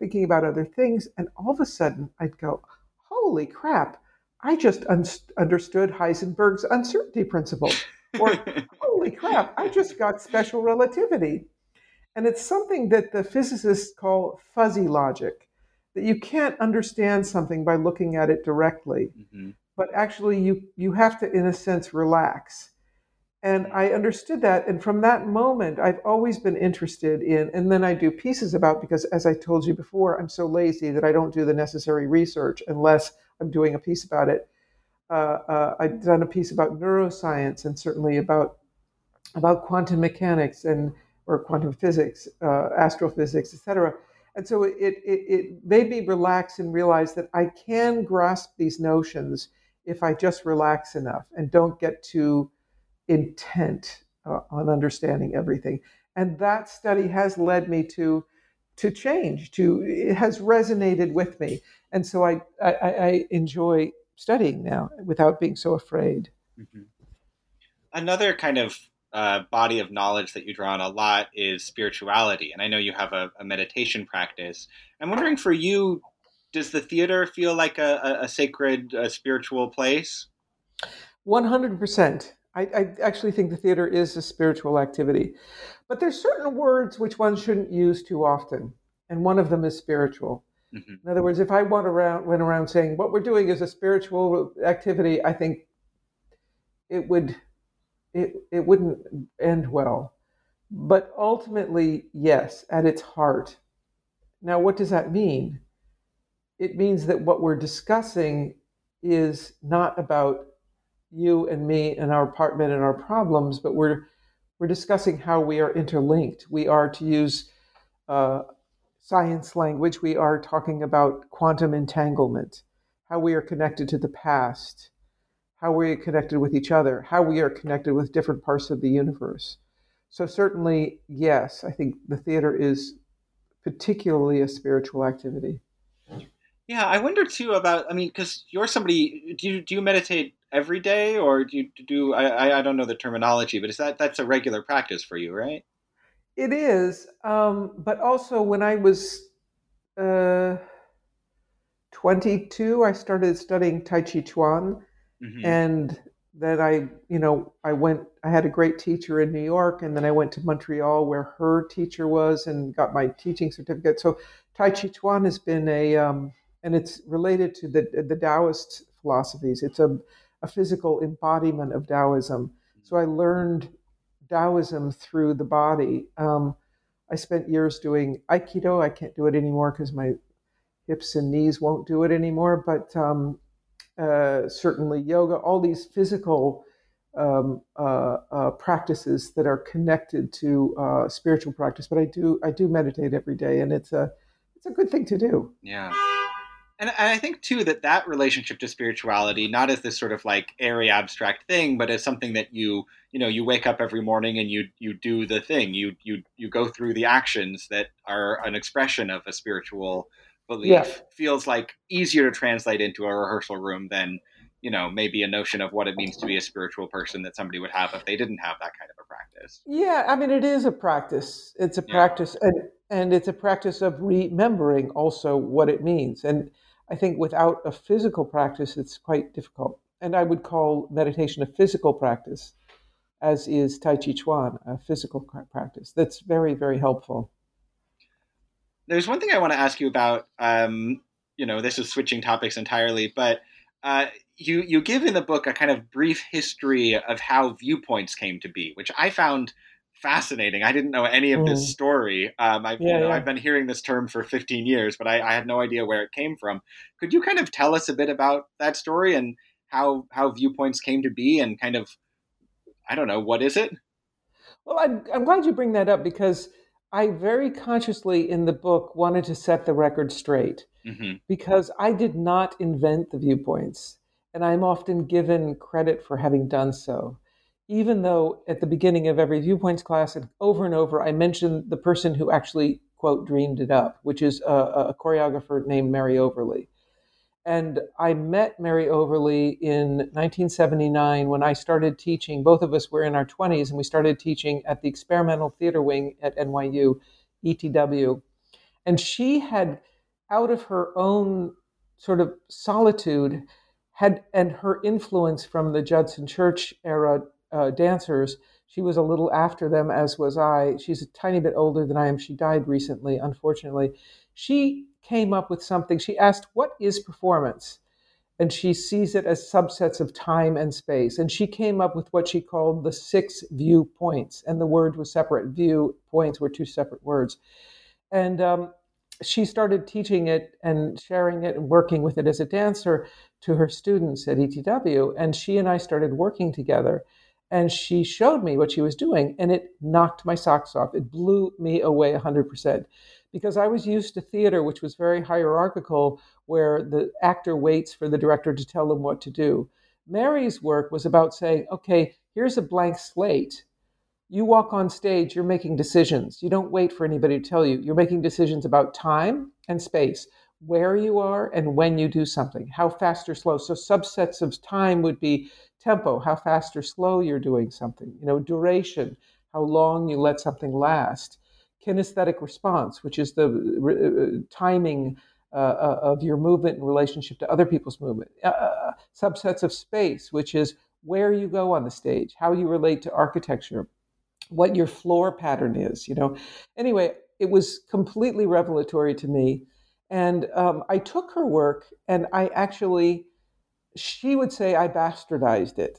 thinking about other things. And all of a sudden I'd go, holy crap, I just understood Heisenberg's uncertainty principle. Or, holy crap, I just got special relativity. And it's something that the physicists call fuzzy logic, that you can't understand something by looking at it directly, but actually you have to, in a sense, relax. And I understood that. And from that moment, I've always been interested in, and then I do pieces about, because as I told you before, I'm so lazy that I don't do the necessary research unless I'm doing a piece about it. I've done a piece about neuroscience and certainly about quantum mechanics or quantum physics, astrophysics, etc. And so it made me relax and realize that I can grasp these notions if I just relax enough and don't get too intent on understanding everything. And that study has led me to change. It has resonated with me, and so I enjoy studying now without being so afraid. Another kind of body of knowledge that you draw on a lot is spirituality, and I know you have a meditation practice. I'm wondering, for you, does the theater feel like a sacred spiritual place? 100%. I actually think the theater is a spiritual activity. But there's certain words which one shouldn't use too often, and one of them is spiritual. In other words, if I went around saying what we're doing is a spiritual activity, I think it wouldn't end well. But ultimately, yes, at its heart. Now, what does that mean? It means that what we're discussing is not about you and me and our apartment and our problems, but we're discussing how we are interlinked. We are, to use science language, we are talking about quantum entanglement, how we are connected to the past, how we are connected with each other, how we are connected with different parts of the universe. So certainly, yes, I think the theater is particularly a spiritual activity. Yeah, I wonder too about, because you're somebody, do you meditate every day, or do you do, I don't know the terminology, but that's a regular practice for you, right? It is, but also when I was 22, I started studying Tai Chi Chuan, and then I had a great teacher in New York, and then I went to Montreal where her teacher was and got my teaching certificate. So Tai Chi Chuan has been and it's related to the Taoist philosophies. It's a physical embodiment of Taoism. So I learned Taoism through the body. I spent years doing Aikido. I can't do it anymore because my hips and knees won't do it anymore. But certainly yoga, all these physical practices that are connected to spiritual practice. But I do meditate every day, and it's a good thing to do. Yeah. And I think, too, that relationship to spirituality, not as this sort of like airy, abstract thing, but as something that you wake up every morning and you do the thing. You go through the actions that are an expression of a spiritual belief. Feels like easier to translate into a rehearsal room than, maybe a notion of what it means to be a spiritual person that somebody would have if they didn't have that kind of a practice. Yeah, it is a practice. It's a practice, and it's a practice of remembering also what it means. And I think without a physical practice, it's quite difficult. And I would call meditation a physical practice, as is Tai Chi Chuan, a physical practice. That's very, very helpful. There's one thing I want to ask you about. This is switching topics entirely, but you give in the book a kind of brief history of how viewpoints came to be, which I found fascinating. I didn't know any of this story. I've been hearing this term for 15 years, but I had no idea where it came from. Could you kind of tell us a bit about that story and how viewpoints came to be, and kind of, I don't know, what is it? Well, I'm glad you bring that up, because I very consciously in the book wanted to set the record straight, because I did not invent the viewpoints, and I'm often given credit for having done so. Even though at the beginning of every viewpoints class and over, I mentioned the person who actually, quote, dreamed it up, which is a choreographer named Mary Overly. And I met Mary Overly in 1979 when I started teaching. Both of us were in our 20s, and we started teaching at the Experimental Theater Wing at NYU, ETW. And she had out of her own sort of solitude, and her influence from the Judson Church era dancers. She was a little after them, as was I. She's a tiny bit older than I am. She died recently, unfortunately. She came up with something. She asked, what is performance? And she sees it as subsets of time and space. And she came up with what she called the 6 viewpoints. And the word was separate. Viewpoints were 2 separate words. And she started teaching it and sharing it and working with it as a dancer to her students at ETW. And she and I started working together. And she showed me what she was doing, and it knocked my socks off. It blew me away 100%, because I was used to theater, which was very hierarchical, where the actor waits for the director to tell them what to do. Mary's work was about saying, okay, here's a blank slate. You walk on stage, you're making decisions. You don't wait for anybody to tell you. You're making decisions about time and space, where you are and when you do something, how fast or slow. So subsets of time would be tempo, how fast or slow you're doing something, duration, how long you let something last, kinesthetic response, which is the timing of your movement in relationship to other people's movement, subsets of space, which is where you go on the stage, how you relate to architecture, what your floor pattern is, Anyway, it was completely revelatory to me. And I took her work, and she would say I bastardized it.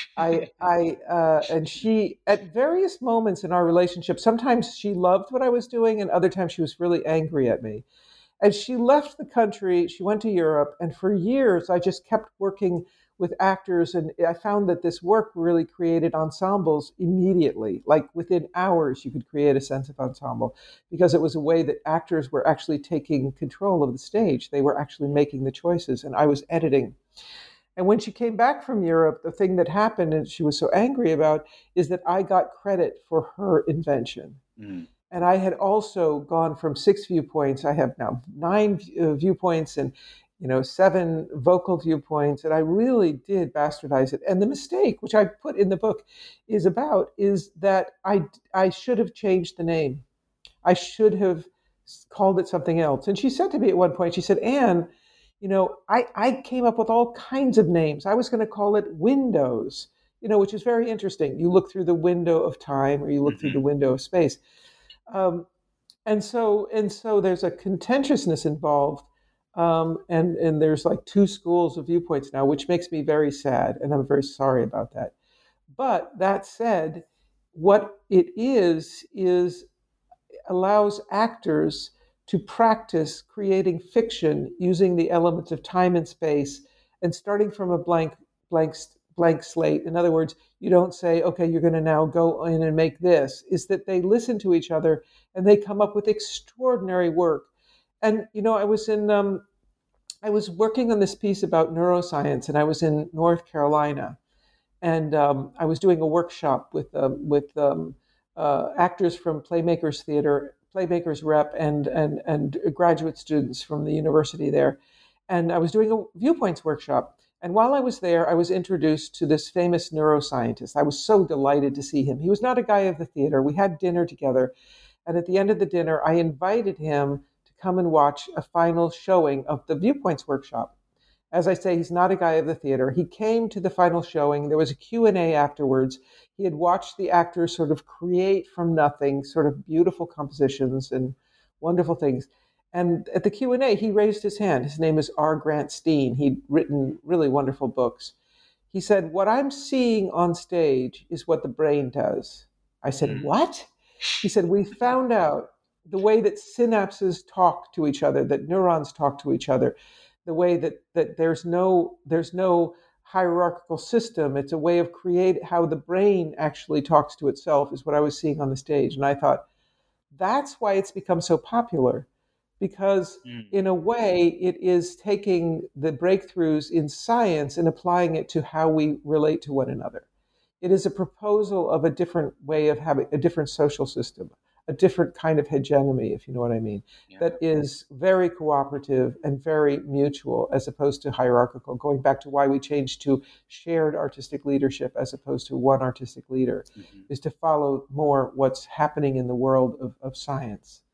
And she, at various moments in our relationship, sometimes she loved what I was doing, and other times she was really angry at me. And she left the country, she went to Europe, and for years I just kept working with actors, and I found that this work really created ensembles immediately. Like within hours, you could create a sense of ensemble, because it was a way that actors were actually taking control of the stage. They were actually making the choices, and I was editing. And when she came back from Europe, the thing that happened, and she was so angry about, is that I got credit for her invention. Mm. And I had also gone from 6 viewpoints. I have now 9 viewpoints and 7 vocal viewpoints. And I really did bastardize it. And the mistake, which I put in the book, is that I should have changed the name. I should have called it something else. And she said to me at one point, she said, Anne, I came up with all kinds of names. I was going to call it Windows, which is very interesting. You look through the window of time, or you look through the window of space. And so there's a contentiousness involved. And there's like 2 schools of viewpoints now, which makes me very sad. And I'm very sorry about that. But that said, what it is allows actors to practice creating fiction using the elements of time and space, and starting from a blank slate. In other words, you don't say, okay, you're going to now go in and make this. Is that they listen to each other and they come up with extraordinary work. And, I was working on this piece about neuroscience, and I was in North Carolina, and I was doing a workshop with actors from Playmakers Theater, Playmakers Rep, and graduate students from the university there. And I was doing a viewpoints workshop. And while I was there, I was introduced to this famous neuroscientist. I was so delighted to see him. He was not a guy of the theater. We had dinner together. And at the end of the dinner, I invited him to come and watch a final showing of the viewpoints workshop. As I say, he's not a guy of the theater. He came to the final showing. There was a Q&A afterwards. He had watched the actors sort of create from nothing, sort of beautiful compositions and wonderful things. And at the Q&A, he raised his hand. His name is R. Grant Steen. He'd written really wonderful books. He said, what I'm seeing on stage is what the brain does. I said, what? He said, we found out the way that synapses talk to each other, that neurons talk to each other, the way that there's no hierarchical system. It's a way of how the brain actually talks to itself, is what I was seeing on the stage. And I thought, that's why it's become so popular. Because in a way, it is taking the breakthroughs in science and applying it to how we relate to one another. It is a proposal of a different way of having a different social system, a different kind of hegemony, if you know what I mean, that is very cooperative and very mutual, as opposed to hierarchical, going back to why we changed to shared artistic leadership as opposed to one artistic leader, is to follow more what's happening in the world of science.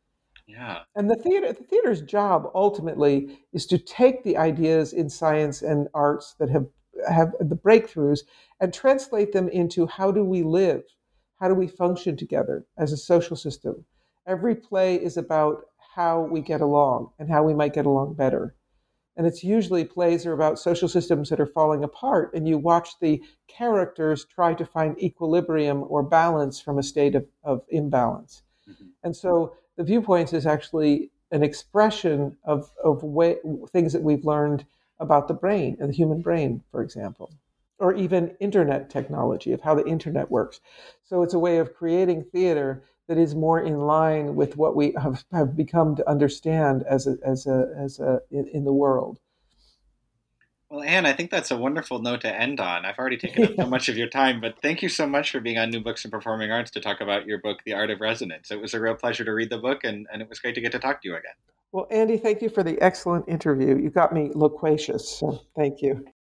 Yeah. And the theater's job ultimately is to take the ideas in science and arts that have the breakthroughs and translate them into how do we live? How do we function together as a social system? Every play is about how we get along and how we might get along better. And it's usually plays are about social systems that are falling apart, and you watch the characters try to find equilibrium or balance from a state of imbalance. Mm-hmm. And so the viewpoints is actually an expression of things that we've learned about the brain and the human brain, for example, or even internet technology of how the internet works. So it's a way of creating theater that is more in line with what we have become to understand in the world. Well, Anne, I think that's a wonderful note to end on. I've already taken up so much of your time, but thank you so much for being on New Books in Performing Arts to talk about your book, The Art of Resonance. It was a real pleasure to read the book, and it was great to get to talk to you again. Well, Andy, thank you for the excellent interview. You got me loquacious, so thank you.